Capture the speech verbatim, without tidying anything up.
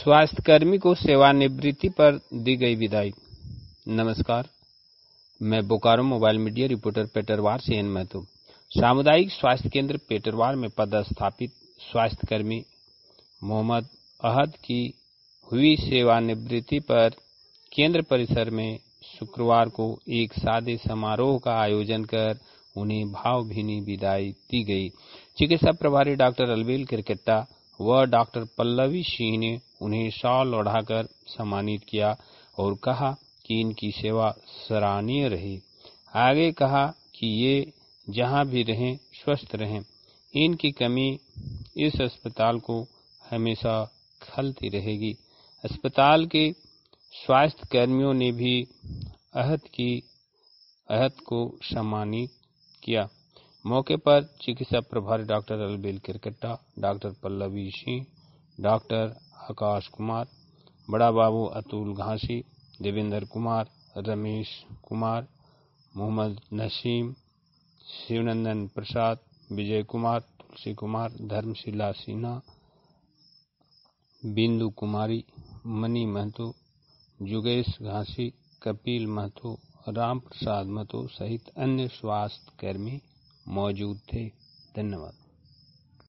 स्वास्थ्यकर्मी को सेवानिवृत्ति पर दी गई विदाई। नमस्कार, मैं Bokaro mobile media reporter Petarwar से एन महतो। सामुदायिक स्वास्थ्य केंद्र पेटरवार में पदस्थापित स्वास्थ्यकर्मी मोहम्मद अहद की हुई सेवानिवृत्ति पर केंद्र परिसर में शुक्रवार को एक सादे समारोह का आयोजन कर उन्हें भावभीनी विदाई दी गई। चिकित्सा प्रभारी डॉक्टर अलबेल किरकेट्टा व डॉक्टर पल्लवी सिंह ने उन्हें शॉल ओढ़ाकर सम्मानित किया और कहा कि इनकी सेवा सराहनीय रही। आगे कहा कि ये जहां भी रहें स्वस्थ रहें। इनकी कमी इस अस्पताल को हमेशा खलती रहेगी। अस्पताल के स्वास्थ्य कर्मियों ने भी अहद की अहद को सम्मानित किया। मौके पर चिकित्सा प्रभारी doctor Albel Kerketta, doctor Pallavi Singh, doctor Akash Kumar, बड़ा बाबू अतुल घासी, देवेंद्र कुमार, रमेश कुमार, मोहम्मद नसीम, शिवनंदन प्रसाद, विजय कुमार, तुलसी कुमार, धर्मशिला सिन्हा, बिंदु कुमारी, मनी महतो, जुगेश घासी, कपिल महतो, राम प्रसाद महतो सहित अन्य स्वास्थ्य कर्मी मौजूद थे। धन्यवाद।